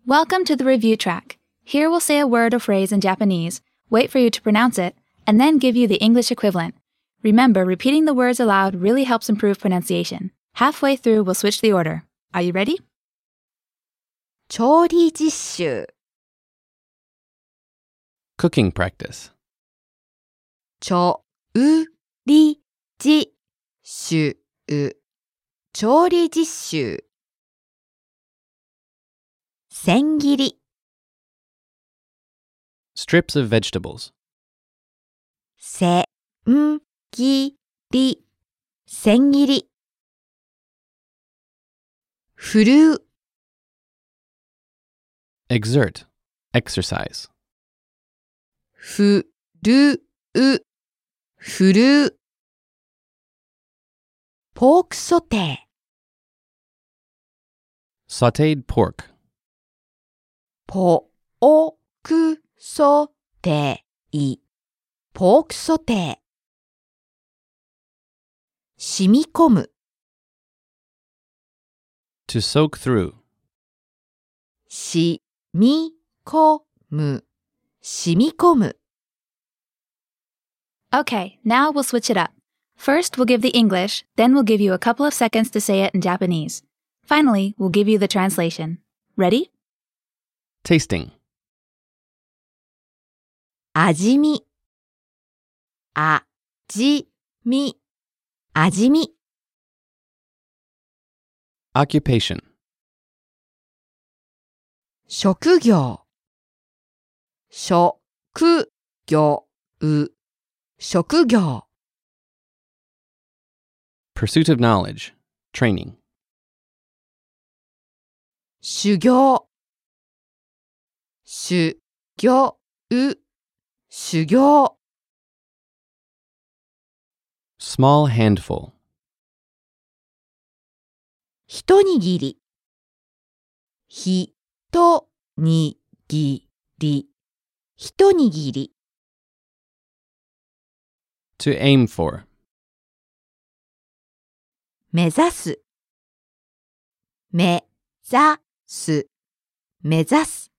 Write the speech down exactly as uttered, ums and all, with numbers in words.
Welcome to the review track. Here we'll say a word or phrase in Japanese, wait for you to pronounce it, and then give you the English equivalent. Remember, repeating the words aloud really helps improve pronunciation. Halfway through, we'll switch the order. Are you ready? 調理実習 Cooking practice. 調理実習調理実習千切り Strips of vegetables. 千切り千切り振るう Exert. Exercise. 振るう振るうポークソテー Sautéed pork. ポークソテーポークソテー染み込む To soak through. 染み込む染み込む Okay, now we'll switch it up. First, we'll give the English, then we'll give you a couple of seconds to say it in Japanese. Finally, we'll give you the translation. Ready? Tasting. 味見味見味見 Occupation. 職業職業職業 Pursuit of knowledge. Training. 修行修行修行 Small handful. 一握り一握り一握り To aim for. 目指す目指す目指す